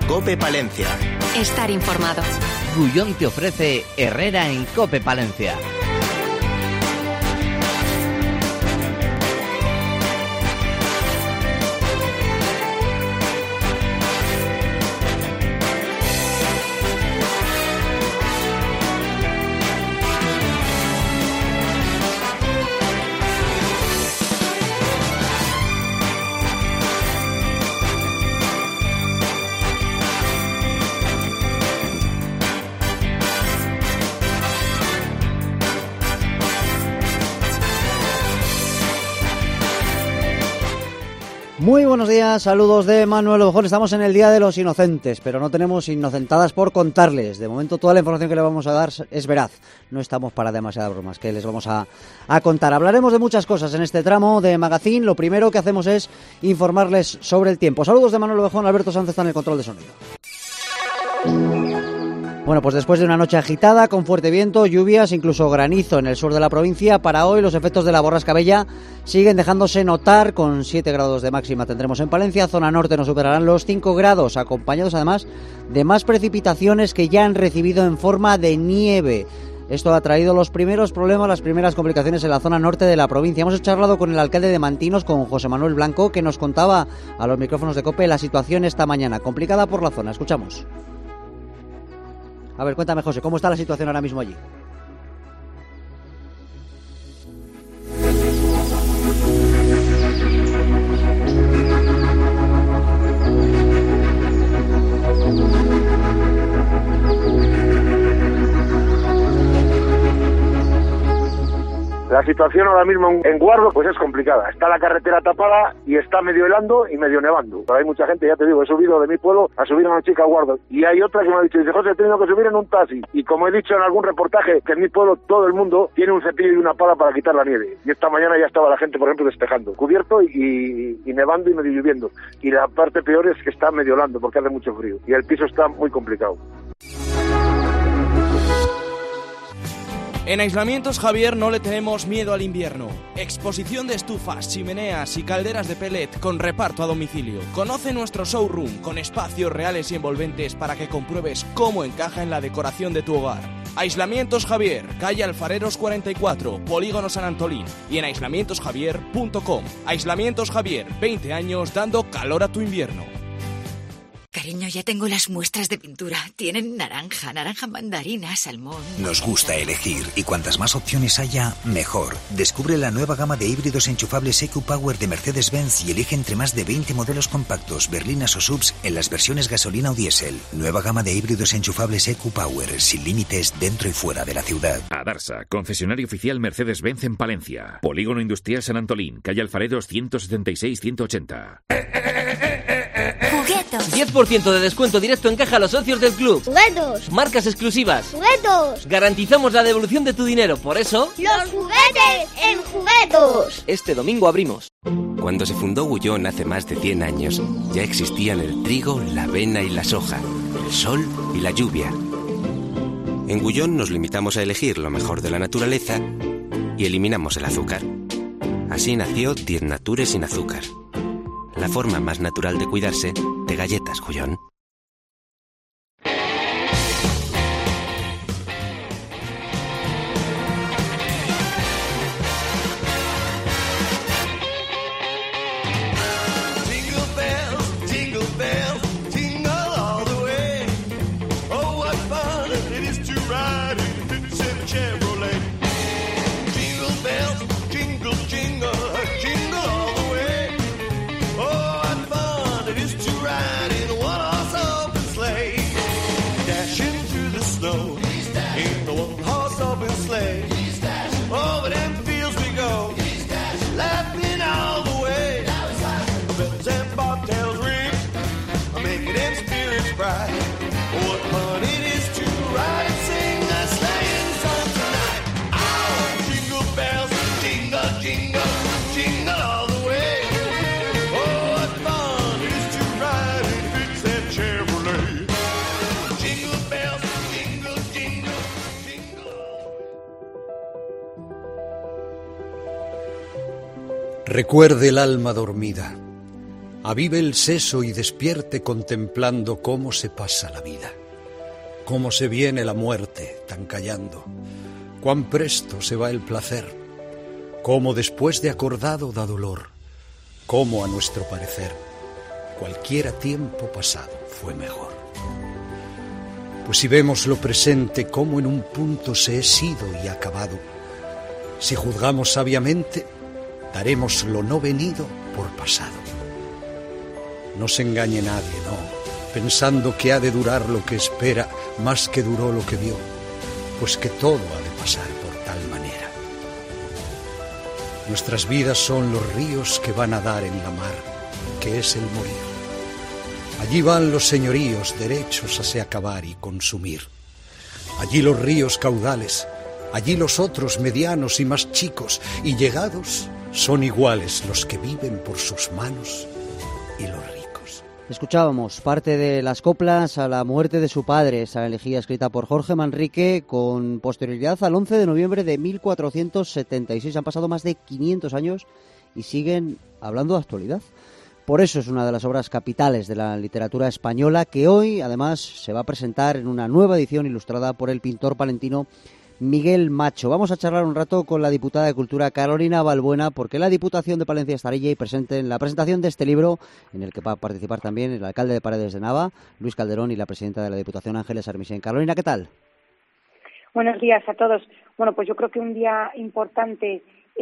COPE Palencia. Estar informado. Gullón te ofrece Herrera en COPE Palencia. Muy buenos días, saludos de Manuel Obejón. Estamos en el Día de los Inocentes, pero no tenemos inocentadas por contarles. De momento toda la información que le vamos a dar es veraz. No estamos para demasiadas bromas que les vamos a contar. Hablaremos de muchas cosas en este tramo de Magazine. Lo primero que hacemos es informarles sobre el tiempo. Saludos de Manuel Obejón, Alberto Sánchez está en el control de sonido. Bueno, pues después de una noche agitada, con fuerte viento, lluvias, incluso granizo en el sur de la provincia, para hoy los efectos de la borrasca Bella siguen dejándose notar. Con 7 grados de máxima tendremos en Palencia, zona norte nos superarán los 5 grados, acompañados además de más precipitaciones que ya han recibido en forma de nieve. Esto ha traído los primeros problemas, las primeras complicaciones en la zona norte de la provincia. Hemos charlado con el alcalde de Mantinos, con José Manuel Blanco, que nos contaba a los micrófonos de COPE la situación esta mañana, complicada por la zona. Escuchamos. A ver, cuéntame, José, ¿cómo está la situación ahora mismo allí? La situación ahora mismo en Guardo pues es complicada. Está la carretera tapada y está medio helando y medio nevando. Pero hay mucha gente, ya te digo, he subido de mi pueblo a subir a una chica a Guardo. Y hay otra que me ha dicho, dice, José, he tenido que subir en un taxi. Y como he dicho en algún reportaje, que en mi pueblo todo el mundo tiene un cepillo y una pala para quitar la nieve. Y esta mañana ya estaba la gente, por ejemplo, despejando. Cubierto y nevando y medio lloviendo. Y la parte peor es que está medio helando porque hace mucho frío. Y el piso está muy complicado. En Aislamientos Javier no le tenemos miedo al invierno. Exposición de estufas, chimeneas y calderas de pellet con reparto a domicilio. Conoce nuestro showroom con espacios reales y envolventes para que compruebes cómo encaja en la decoración de tu hogar. Aislamientos Javier, calle Alfareros 44, Polígono San Antolín y en aislamientosjavier.com. Aislamientos Javier, 20 años dando calor a tu invierno. Cariño, ya tengo las muestras de pintura. Tienen naranja mandarina, salmón... Nos gusta elegir y cuantas más opciones haya, mejor. Descubre la nueva gama de híbridos enchufables EcoPower de Mercedes-Benz y elige entre más de 20 modelos compactos, berlinas o subs en las versiones gasolina o diésel. Nueva gama de híbridos enchufables EcoPower, sin límites dentro y fuera de la ciudad. Adarsa, concesionario oficial Mercedes-Benz en Palencia. Polígono Industrial San Antolín, calle Alfareros 176-180. 10% de descuento directo en caja a los socios del club. ¡Juguetos! Marcas exclusivas. ¡Juguetos! Garantizamos la devolución de tu dinero, por eso... ¡Los juguetes en Juguetos! Este domingo abrimos. Cuando se fundó Gullón hace más de 100 años, ya existían el trigo, la avena y la soja, el sol y la lluvia. En Gullón nos limitamos a elegir lo mejor de la naturaleza y eliminamos el azúcar. Así nació 10 Nature sin azúcar. La forma más natural de cuidarse de galletas Gullón. Recuerde el alma dormida. Avive el seso y despierte contemplando cómo se pasa la vida, cómo se viene la muerte tan callando, cuán presto se va el placer, cómo después de acordado da dolor, cómo a nuestro parecer cualquiera tiempo pasado fue mejor. Pues si vemos lo presente, cómo en un punto se es sido y acabado, si juzgamos sabiamente, daremos lo no venido por pasado. No se engañe nadie, no, pensando que ha de durar lo que espera más que duró lo que vio, pues que todo ha de pasar por tal manera. Nuestras vidas son los ríos que van a dar en la mar, que es el morir. Allí van los señoríos derechos a se acabar y consumir. Allí los ríos caudales, allí los otros medianos y más chicos, y llegados son iguales los que viven por sus manos y los ricos. Escuchábamos parte de las coplas a la muerte de su padre, esa elegía escrita por Jorge Manrique con posterioridad al 11 de noviembre de 1476. Han pasado más de 500 años y siguen hablando de actualidad. Por eso es una de las obras capitales de la literatura española, que hoy además se va a presentar en una nueva edición ilustrada por el pintor palentino Miguel Macho. Vamos a charlar un rato con la diputada de Cultura Carolina Balbuena, porque la Diputación de Palencia estará allí presente en la presentación de este libro, en el que va a participar también el alcalde de Paredes de Nava, Luis Calderón, y la presidenta de la Diputación, Ángeles Armisen. Carolina, ¿qué tal? Buenos días a todos. Bueno, pues yo creo que un día importante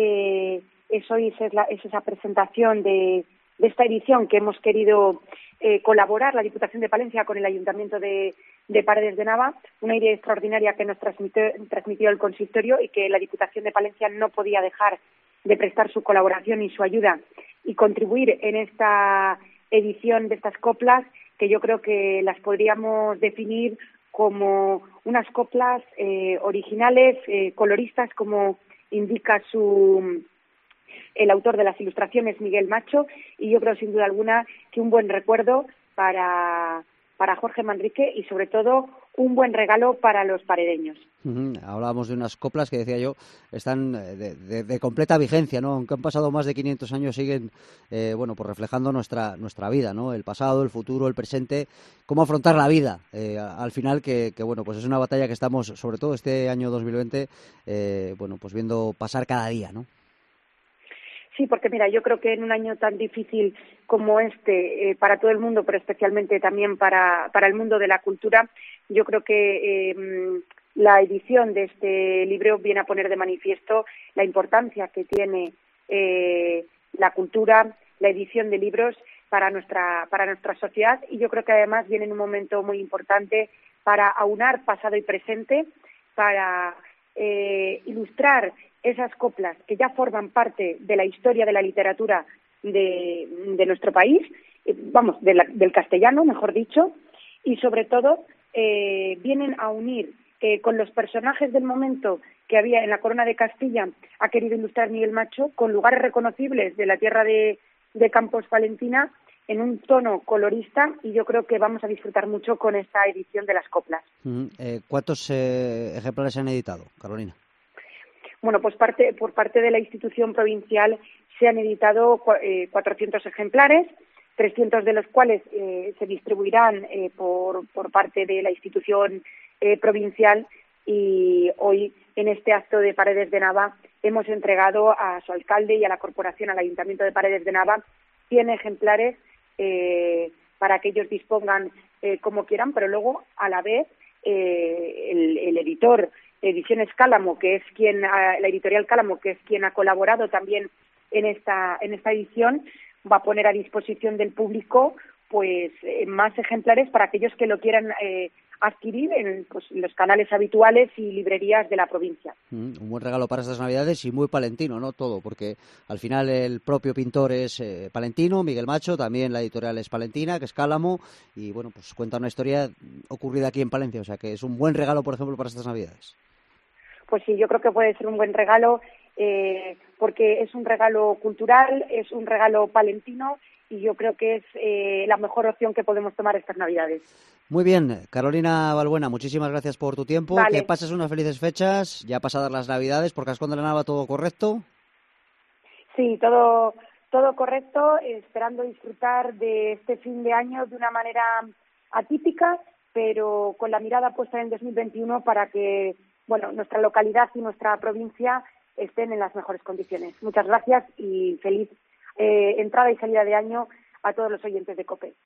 es hoy, es esa presentación de esta edición que hemos querido colaborar la Diputación de Palencia con el Ayuntamiento de Paredes de Nava, una idea extraordinaria que nos transmitió el consistorio y que la Diputación de Palencia no podía dejar de prestar su colaboración y su ayuda y contribuir en esta edición de estas coplas, que yo creo que las podríamos definir como unas coplas originales, coloristas, como indica el autor de las ilustraciones, Miguel Macho, y yo creo sin duda alguna que un buen recuerdo para Jorge Manrique y sobre todo un buen regalo para los paredeños. Hablábamos de unas coplas que, decía yo, están de completa vigencia, ¿no? Aunque han pasado más de 500 años, siguen pues reflejando nuestra vida, ¿no? El pasado, el futuro, el presente, cómo afrontar la vida al final, que bueno, pues es una batalla que estamos, sobre todo este año 2020, pues viendo pasar cada día, ¿no? Sí, porque mira, yo creo que en un año tan difícil como este, para todo el mundo, pero especialmente también para el mundo de la cultura, yo creo que la edición de este libro viene a poner de manifiesto la importancia que tiene la cultura, la edición de libros para nuestra sociedad, y yo creo que además viene en un momento muy importante para aunar pasado y presente, para ilustrar esas coplas que ya forman parte de la historia de la literatura de nuestro país, del castellano, mejor dicho, y sobre todo vienen a unir con los personajes del momento que había en la Corona de Castilla, ha querido ilustrar Miguel Macho, con lugares reconocibles de la tierra de Campos Palentina, en un tono colorista, y yo creo que vamos a disfrutar mucho con esta edición de las coplas. ¿Cuántos ejemplares se han editado, Carolina? Bueno, pues por parte de la institución provincial se han editado 400 ejemplares, 300 de los cuales se distribuirán por parte de la institución provincial, y hoy en este acto de Paredes de Nava hemos entregado a su alcalde y a la corporación, al Ayuntamiento de Paredes de Nava, 100 ejemplares para que ellos dispongan como quieran, pero luego a la vez el editor Ediciones Cálamo, que es la editorial Cálamo, que es quien ha colaborado también en esta edición, va a poner a disposición del público pues más ejemplares para aquellos que lo quieran adquirir en los canales habituales y librerías de la provincia. Un buen regalo para estas Navidades y muy palentino, ¿no? Todo, porque al final el propio pintor es palentino, Miguel Macho, también la editorial es palentina, que es Cálamo, y bueno, pues cuenta una historia ocurrida aquí en Palencia, o sea que es un buen regalo, por ejemplo, para estas Navidades. Pues sí, yo creo que puede ser un buen regalo, porque es un regalo cultural, es un regalo palentino, y yo creo que es la mejor opción que podemos tomar estas Navidades. Muy bien, Carolina Balbuena, muchísimas gracias por tu tiempo. Vale. Que pases unas felices fechas, ya pasadas las Navidades, por Cascón de la Nava, ¿todo correcto? Sí, todo Todo correcto, esperando disfrutar de este fin de año de una manera atípica, pero con la mirada puesta en el 2021 para que, bueno, nuestra localidad y nuestra provincia estén en las mejores condiciones. Muchas gracias y feliz entrada y salida de año a todos los oyentes de COPE.